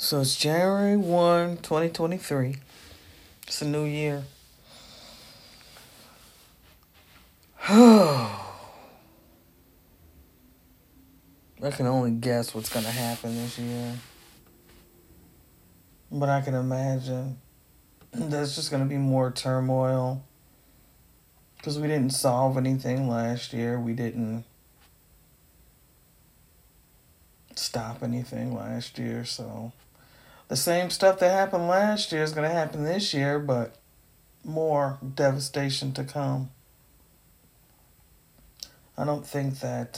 So it's January 1, 2023. It's a new year. I can only guess what's going to happen this year. But I can imagine there's just going to be more turmoil. Because we didn't solve anything last year. We didn't stop anything last year. So the same stuff that happened last year is going to happen this year, but more devastation to come. I don't think that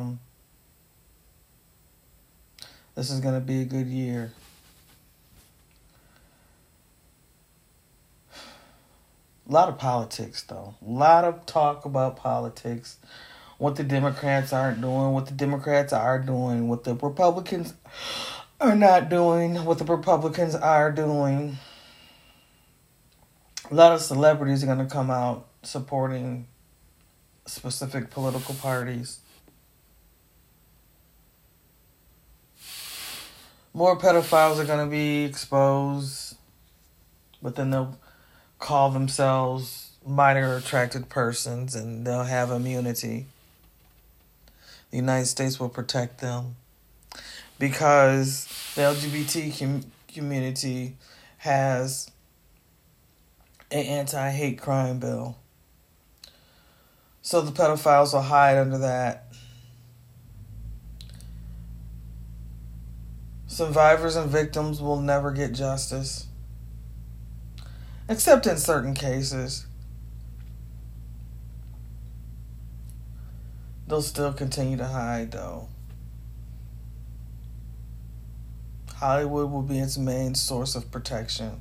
this is going to be a good year. A lot of politics, though. A lot of talk about politics. What the Democrats aren't doing, what the Democrats are doing, what the Republicans are not doing, what the Republicans are doing. A lot of celebrities are going to come out supporting specific political parties. More pedophiles are going to be exposed, but then they'll call themselves minor attracted persons and they'll have immunity. The United States will protect them because the LGBT community has an anti-hate crime bill. So the pedophiles will hide under that. Survivors and victims will never get justice. Except in certain cases. They'll still continue to hide, though. Hollywood will be its main source of protection.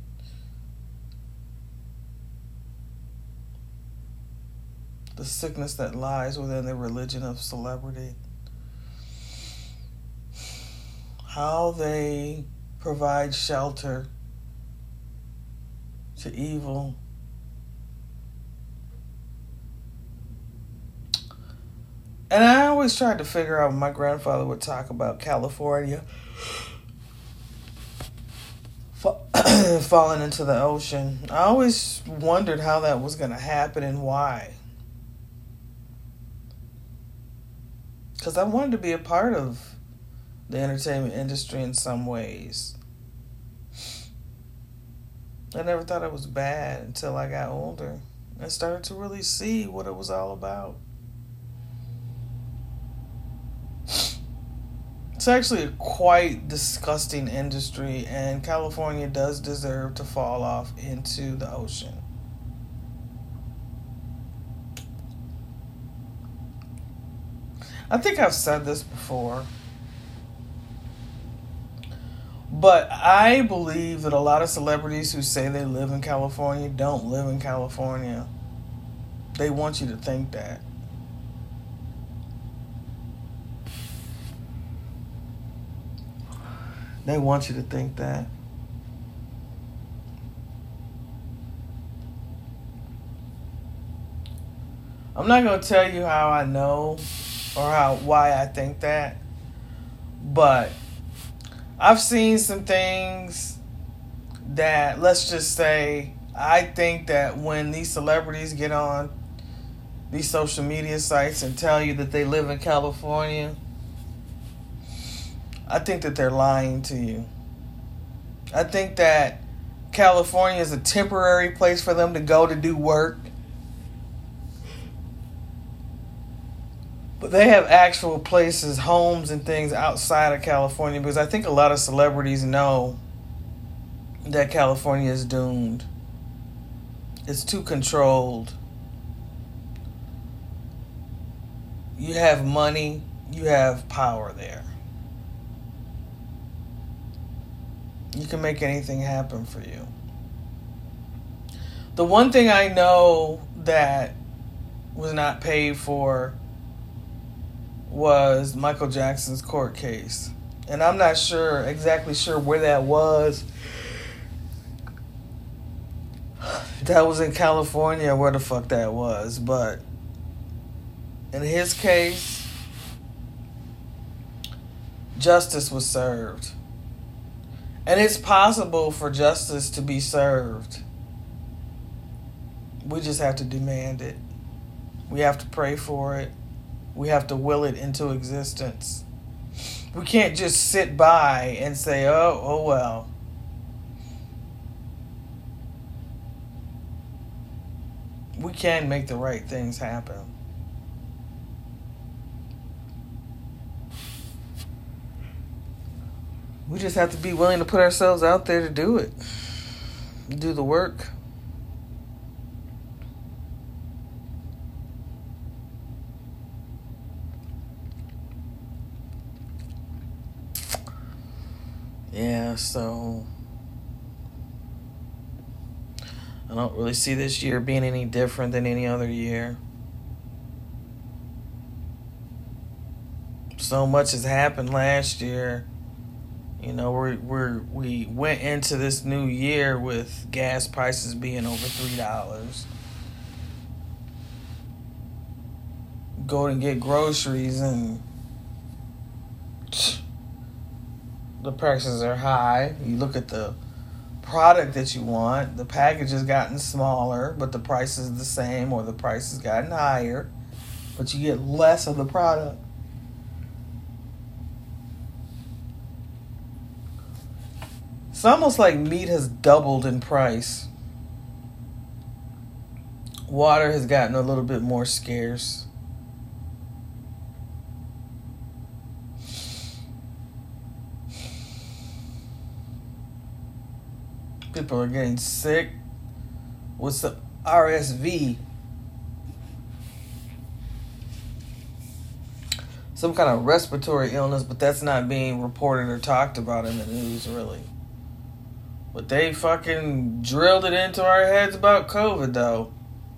The sickness that lies within the religion of celebrity. How they provide shelter to evil. And I always tried to figure out when my grandfather would talk about California falling into the ocean. I always wondered how that was going to happen and why. Because I wanted to be a part of the entertainment industry in some ways. I never thought it was bad until I got older and started to really see what it was all about. It's actually a quite disgusting industry, and California does deserve to fall off into the ocean. I think I've said this before, but I believe that a lot of celebrities who say they live in California don't live in California. They want you to think that. They want you to think that. I'm not going to tell you how I know or why I think that, but I've seen some things that, let's just say, I think that when these celebrities get on these social media sites and tell you that they live in California, I think that they're lying to you. I think that California is a temporary place for them to go to do work. But they have actual places, homes and things outside of California, because I think a lot of celebrities know that California is doomed. It's too controlled. You have money, you have power there. You can make anything happen for you. The one thing I know that was not paid for was Michael Jackson's court case. And I'm not exactly sure where that was. That was in California, where the fuck that was. But in his case, justice was served. And it's possible for justice to be served. We just have to demand it. We have to pray for it. We have to will it into existence. We can't just sit by and say, oh well. We can make the right things happen. We just have to be willing to put ourselves out there to do it. Do the work. Yeah, so I don't really see this year being any different than any other year. So much has happened last year. You know, we went into this new year with gas prices being over $3. Go and get groceries and the prices are high. You look at the product that you want, the package has gotten smaller, but the price is the same, or the price has gotten higher, but you get less of the product. It's almost like meat has doubled in price. Water has gotten a little bit more scarce. People are getting sick with some RSV. Some kind of respiratory illness, but that's not being reported or talked about in the news, really. But they fucking drilled it into our heads about COVID, though.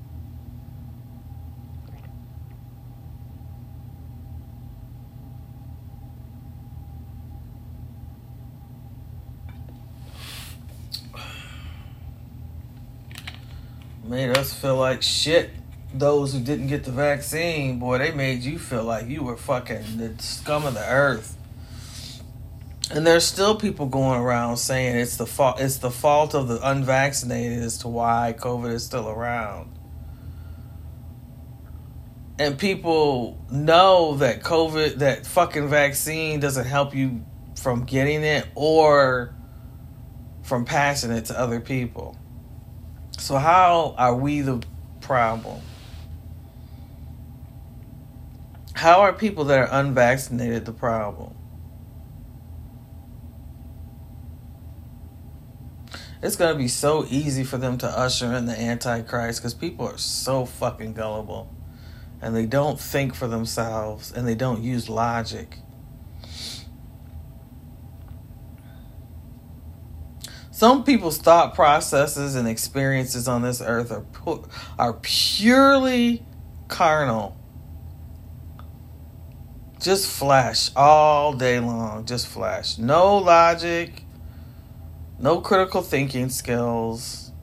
Made us feel like shit. Those who didn't get the vaccine, boy, they made you feel like you were fucking the scum of the earth. And there's still people going around saying it's the fault of the unvaccinated as to why COVID is still around. And people know that that fucking vaccine doesn't help you from getting it or from passing it to other people. So how are we the problem? How are people that are unvaccinated the problem? It's going to be so easy for them to usher in the Antichrist because people are so fucking gullible. And they don't think for themselves. And they don't use logic. Some people's thought processes and experiences on this earth are purely carnal. Just flesh all day long. Just flesh. No logic. No critical thinking skills.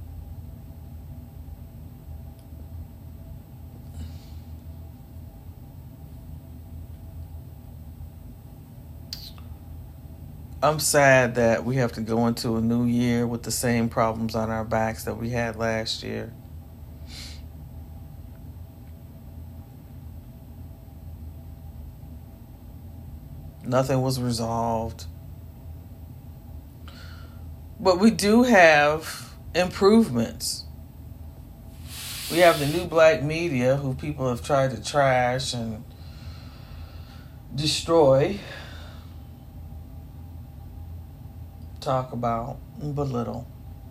I'm sad that we have to go into a new year with the same problems on our backs that we had last year. Nothing was resolved. But we do have improvements. We have the new black media who people have tried to trash and destroy, talk about, and belittle.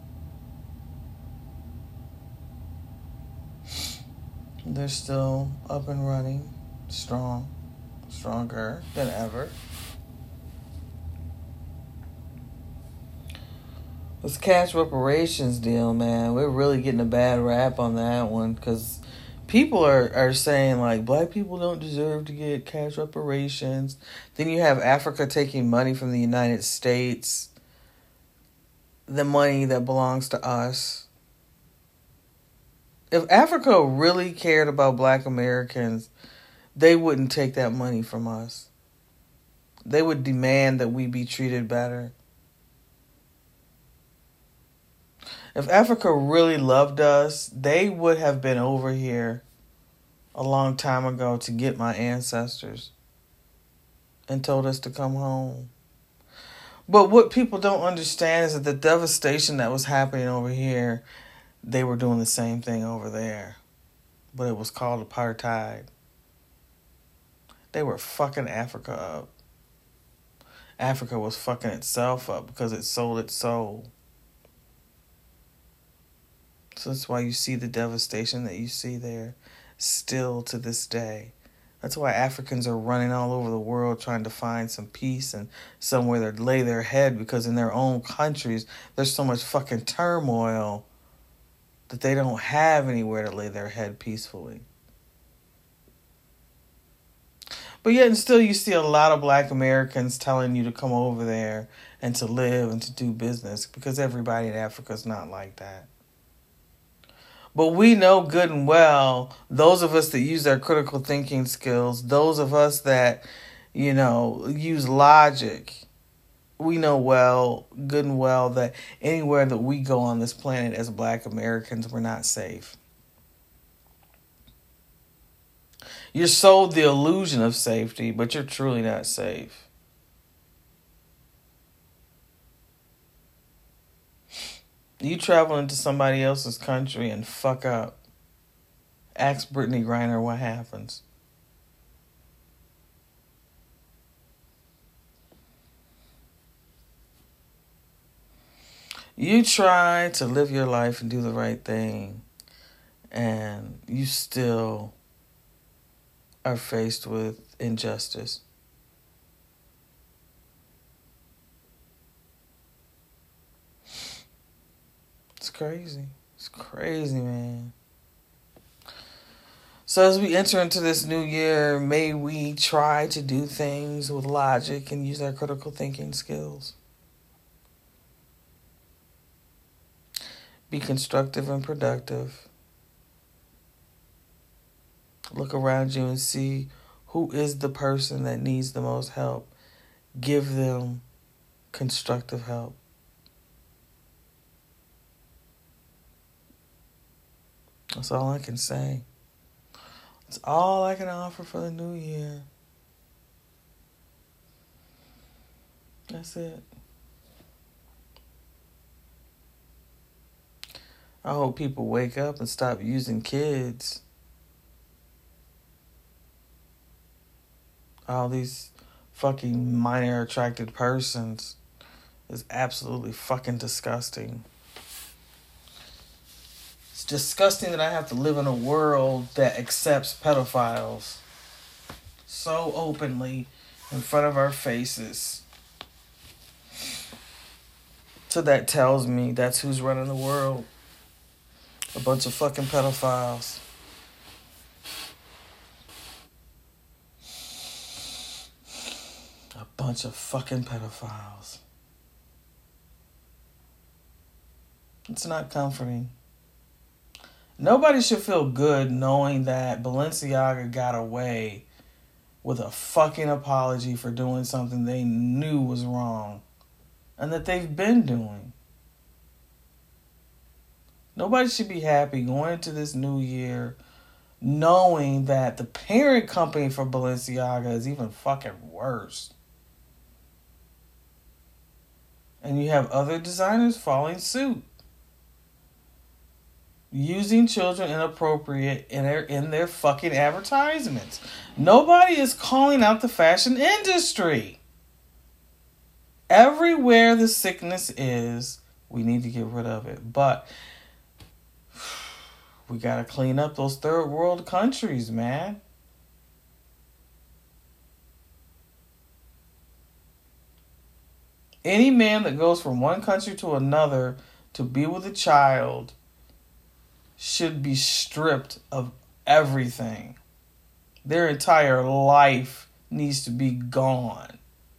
They're still up and running, stronger than ever. This cash reparations deal, man, we're really getting a bad rap on that one because people are saying, like, black people don't deserve to get cash reparations. Then you have Africa taking money from the United States, the money that belongs to us. If Africa really cared about black Americans, they wouldn't take that money from us. They would demand that we be treated better. If Africa really loved us, they would have been over here a long time ago to get my ancestors and told us to come home. But what people don't understand is that the devastation that was happening over here, they were doing the same thing over there. But it was called apartheid. They were fucking Africa up. Africa was fucking itself up because it sold its soul. So that's why you see the devastation that you see there still to this day. That's why Africans are running all over the world trying to find some peace and somewhere to lay their head, because in their own countries there's so much fucking turmoil that they don't have anywhere to lay their head peacefully. But yet and still you see a lot of black Americans telling you to come over there and to live and to do business, because everybody in Africa is not like that. But we know good and well, those of us that use our critical thinking skills, those of us that, use logic, we know good and well that anywhere that we go on this planet as black Americans, we're not safe. You're sold the illusion of safety, but you're truly not safe. You travel into somebody else's country and fuck up. Ask Brittany Griner what happens. You try to live your life and do the right thing, and you still are faced with injustice. It's crazy. It's crazy, man. So as we enter into this new year, may we try to do things with logic and use our critical thinking skills. Be constructive and productive. Look around you and see who is the person that needs the most help. Give them constructive help. That's all I can say. That's all I can offer for the new year. That's it. I hope people wake up and stop using kids. All these fucking minor attracted persons is absolutely fucking disgusting. It's disgusting that I have to live in a world that accepts pedophiles so openly in front of our faces. So that tells me that's who's running the world. A bunch of fucking pedophiles. A bunch of fucking pedophiles. It's not comforting. Nobody should feel good knowing that Balenciaga got away with a fucking apology for doing something they knew was wrong and that they've been doing. Nobody should be happy going into this new year knowing that the parent company for Balenciaga is even fucking worse. And you have other designers following suit, using children inappropriate in their fucking advertisements. Nobody is calling out the fashion industry. Everywhere the sickness is, we need to get rid of it. But we got to clean up those third world countries, man. Any man that goes from one country to another to be with a child should be stripped of everything. Their entire life needs to be gone.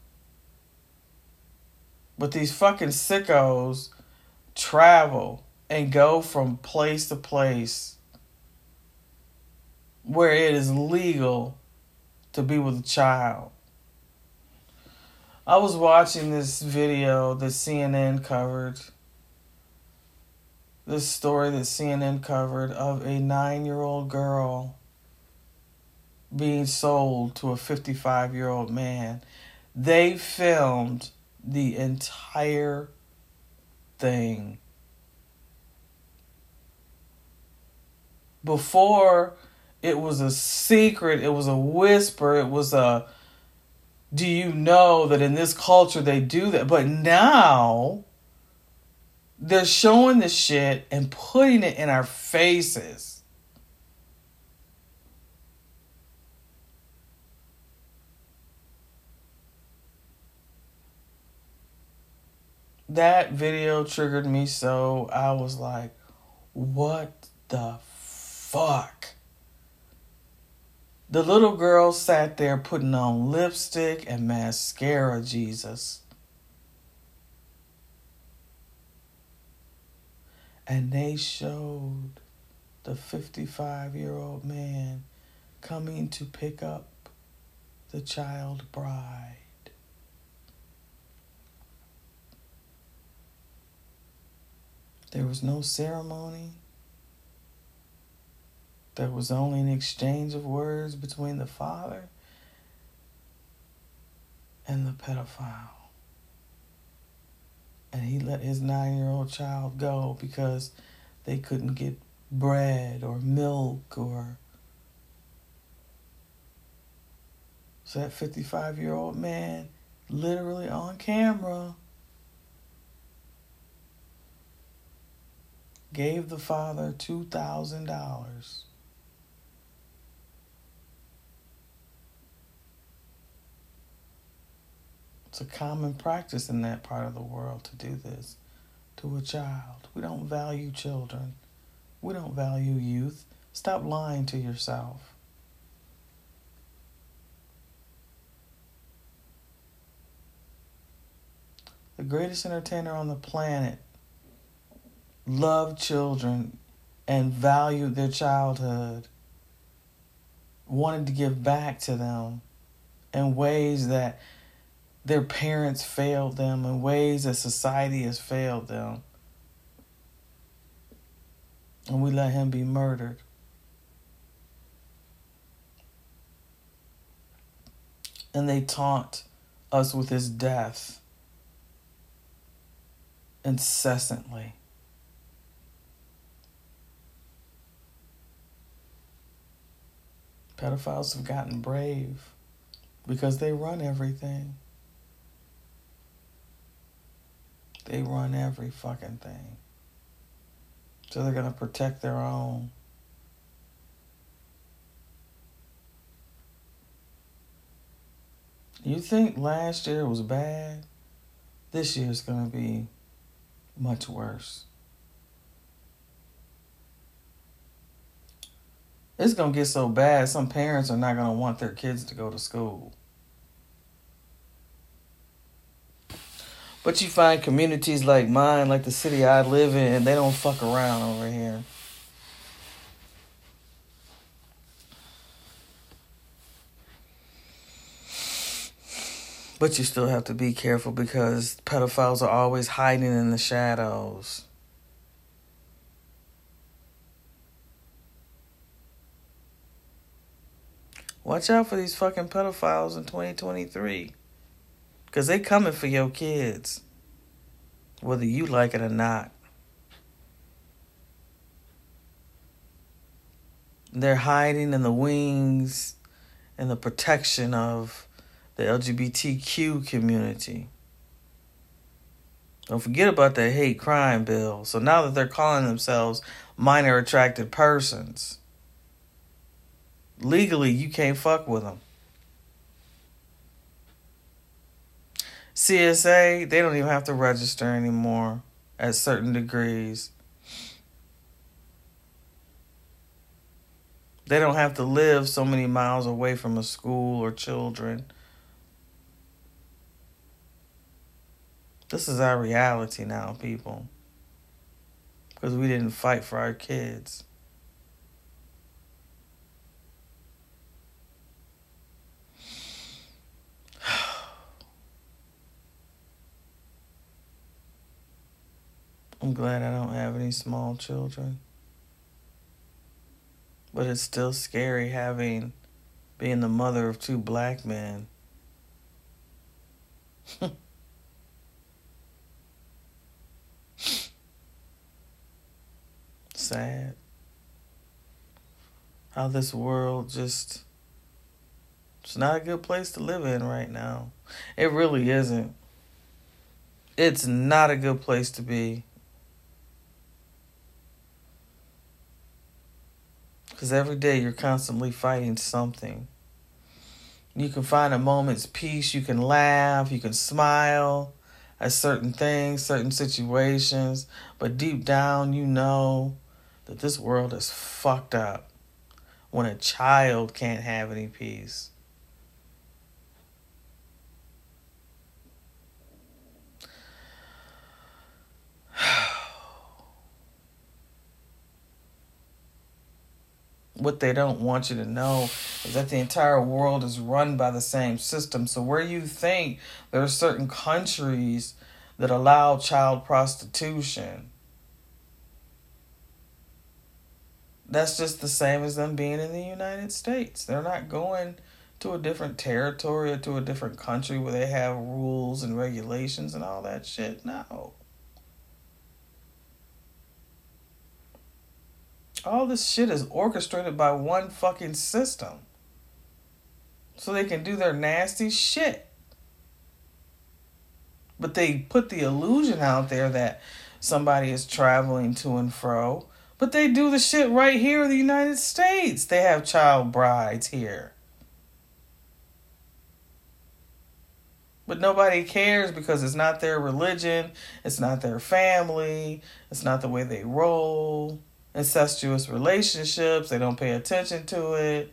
But these fucking sickos travel and go from place to place where it is legal to be with a child. I was watching this video that CNN covered this story that CNN covered of a 9-year-old girl being sold to a 55-year-old man. They filmed the entire thing. Before, it was a secret, it was a whisper, it was a, do you know that in this culture they do that? But now, they're showing the shit and putting it in our faces. That video triggered me so I was like, what the fuck? The little girl sat there putting on lipstick and mascara, Jesus. And they showed the 55-year-old man coming to pick up the child bride. There was no ceremony. There was only an exchange of words between the father and the pedophile. And he let his 9-year-old child go because they couldn't get bread or milk or... So that 55-year-old man, literally on camera, gave the father $2,000. It's a common practice in that part of the world to do this to a child. We don't value children. We don't value youth. Stop lying to yourself. The greatest entertainer on the planet loved children and valued their childhood, wanted to give back to them in ways that their parents failed them, in ways that society has failed them. And we let him be murdered. And they taunt us with his death incessantly. Pedophiles have gotten brave because they run everything. They run every fucking thing. So they're going to protect their own. You think last year was bad? This year's going to be much worse. It's going to get so bad, some parents are not going to want their kids to go to school. But you find communities like mine, like the city I live in, they don't fuck around over here. But you still have to be careful because pedophiles are always hiding in the shadows. Watch out for these fucking pedophiles in 2023. Because they coming for your kids. Whether you like it or not. They're hiding in the wings and the protection of the LGBTQ community. Don't forget about that hate crime bill. So now that they're calling themselves minor attracted persons, legally, you can't fuck with them. CSA, they don't even have to register anymore at certain degrees. They don't have to live so many miles away from a school or children. This is our reality now, people. Because we didn't fight for our kids. I'm glad I don't have any small children. But it's still scary being the mother of 2 black men. Sad. How this world it's not a good place to live in right now. It really isn't. It's not a good place to be. Because every day you're constantly fighting something. You can find a moment's peace. You can laugh. You can smile at certain things, certain situations. But deep down, you know that this world is fucked up when a child can't have any peace. What they don't want you to know is that the entire world is run by the same system. So where you think there are certain countries that allow child prostitution, that's just the same as them being in the United States. They're not going to a different territory or to a different country where they have rules and regulations and all that shit. No. All this shit is orchestrated by one fucking system. So they can do their nasty shit. But they put the illusion out there that somebody is traveling to and fro. But they do the shit right here in the United States. They have child brides here. But nobody cares because it's not their religion. It's not their family. It's not the way they roll. Incestuous relationships. They don't pay attention to it.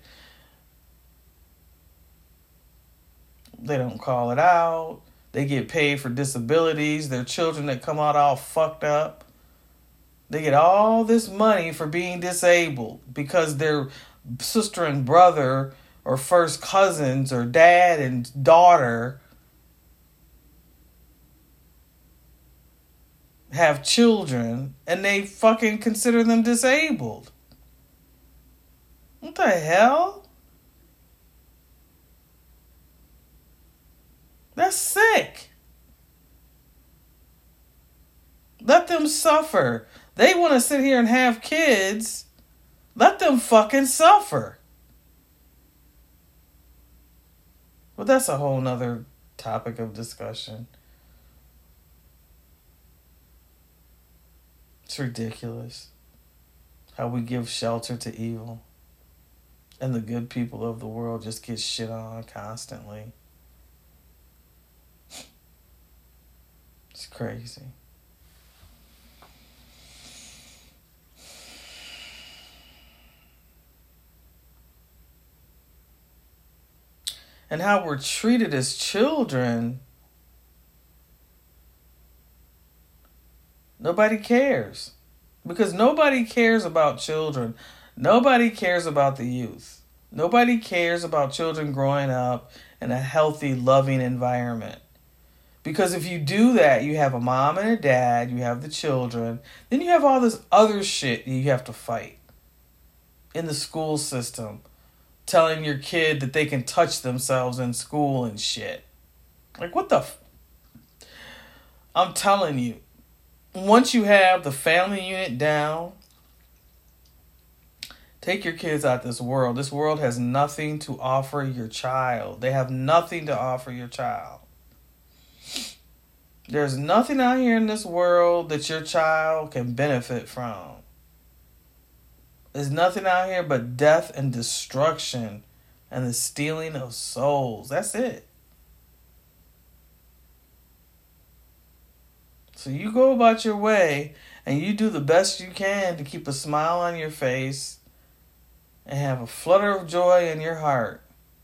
They don't call it out. They get paid for disabilities. Their children that come out all fucked up. They get all this money for being disabled because their sister and brother or first cousins or dad and daughter have children and they fucking consider them disabled. What the hell? That's sick. Let them suffer. They want to sit here and have kids. Let them fucking suffer. But that's a whole nother topic of discussion. It's ridiculous how we give shelter to evil and the good people of the world just get shit on constantly. It's crazy. And how we're treated as children, nobody cares. Because nobody cares about children. Nobody cares about the youth. Nobody cares about children growing up in a healthy, loving environment. Because if you do that, you have a mom and a dad, you have the children, then you have all this other shit you have to fight in the school system. Telling your kid that they can touch themselves in school and shit. Like, what the I'm telling you, once you have the family unit down, take your kids out this world. This world has nothing to offer your child. They have nothing to offer your child. There's nothing out here in this world that your child can benefit from. There's nothing out here but death and destruction and the stealing of souls. That's it. So you go about your way and you do the best you can to keep a smile on your face and have a flutter of joy in your heart.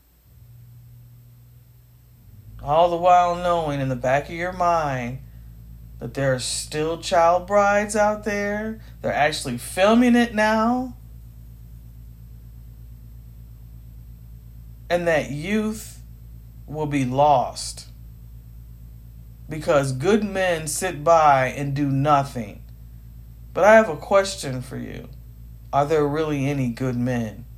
All the while knowing in the back of your mind that there are still child brides out there. They're actually filming it now. And that youth will be lost. Because good men sit by and do nothing. But I have a question for you. Are there really any good men?